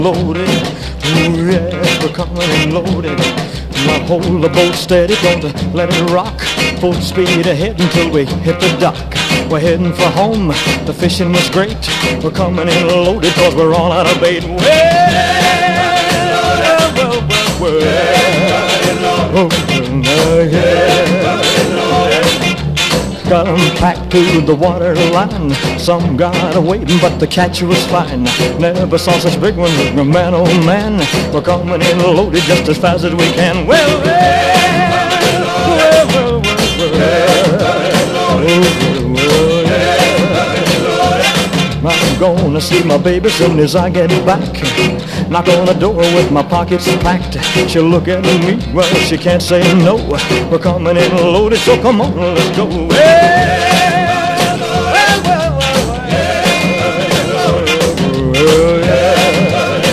Loaded, ooh yeah, we're coming in loaded. Now hold the boat steady, don't let it rock. Full speed ahead until we hit the dock. We're heading for home, the fishing was great. We're coming in loaded cause we're all out of bait. Got 'em packed to the water line. Some got away, but the catch was fine. Never saw such big ones, man, oh man. We're coming in loaded just as fast as we can. I'm gonna see my baby soon as I get back. Knock on the door with my pockets packed. She'll look at me, well, she can't say no. We're coming in loaded, so come on, let's go. Hey!